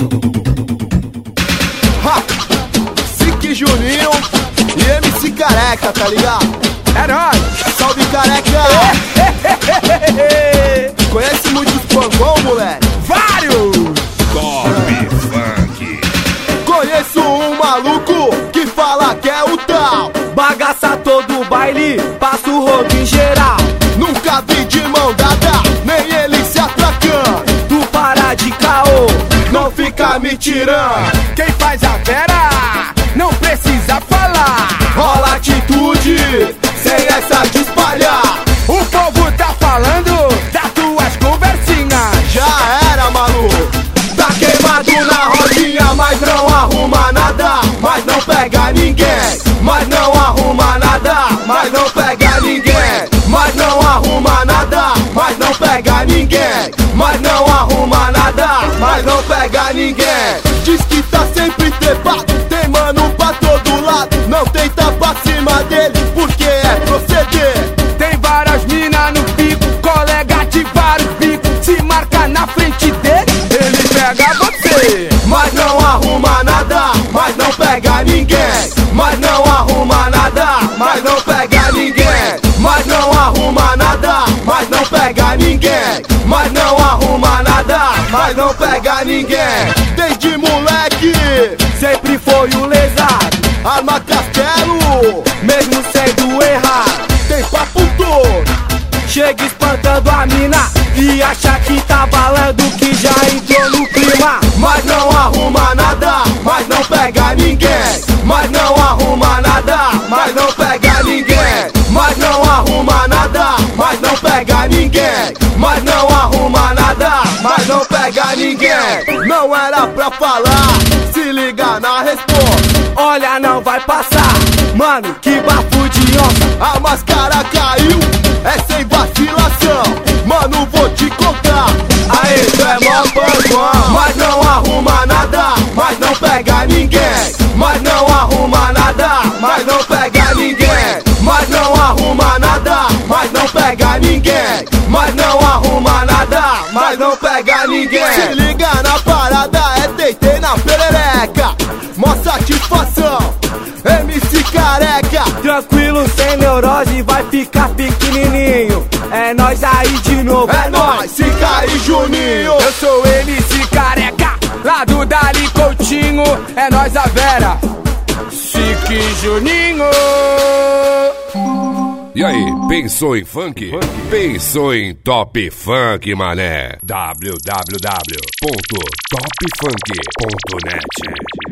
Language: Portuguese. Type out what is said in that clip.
Sique Juninho e MC Careca, tá ligado? É nóis! Salve Careca! Conhece muitos pancão, moleque? Vários! Top Funk. Conheço um maluco que fala que é o tal, Bagaça todo baile, passa o rodo em geral. nunca vi de mão dada, nem ele se atracando. Tu para de caô, Não fica me tirando, quem faz a vera não precisa falar. rola atitude, sem essa de espalhar. O povo tá falando das tuas conversinhas. Já era, maluco, tá queimado na rodinha, mas não arruma nada, mas não pega ninguém, mas não arruma nada, mas não pega ninguém, mas não arruma nada, mas não pega ninguém, mas não arruma nada, mas não pega ninguém. Diz que tá sempre trepado, tem mano pra todo lado, não tenta pra cima dele, porque é proceder. Tem várias minas no pico, colega de vários bicos. Se marca na frente dele, ele pega você. Mas não arruma nada, mas não pega ninguém, mas não arruma nada, mas não pega ninguém, mas não arruma nada, mas não pega ninguém, mas não arruma nada, mas não pega ninguém. Desde moleque, Sempre foi o lesado, arma castelo, mesmo sendo errado. tem papo todo. Chega espantando a mina e acha que tá balando, que já entrou no clima. Mas não arruma nada, mas não pega ninguém, mas não arruma nada, mas não pega ninguém, mas não arruma nada, mas não pega ninguém, mas não arruma nada, mas não pega ninguém. Não era pra falar, se liga na resposta. Olha, não vai passar, mano, que bafo de onça. A máscara caiu, é sem vacilação, mano, vou te contar. Aê, tu é mó pancão, mas não arruma nada, mas não pega ninguém, mas não arruma nada, mas não pega ninguém, mas não arruma nada, mas não pega ninguém, mas não arruma nada, mas não pega ninguém. Se liga na parada, é deitei na perereca, mó satisfação, MC Careca. Tranquilo, sem neurose, vai ficar pequenininho. É nós aí de novo, É nóis, Sica e Juninho. Eu sou MC Careca, lá do Dali Coutinho. É nós a Vera, Sique Juninho. E aí, pensou em funk? Pensou em Top Funk, mané. www.topfunk.net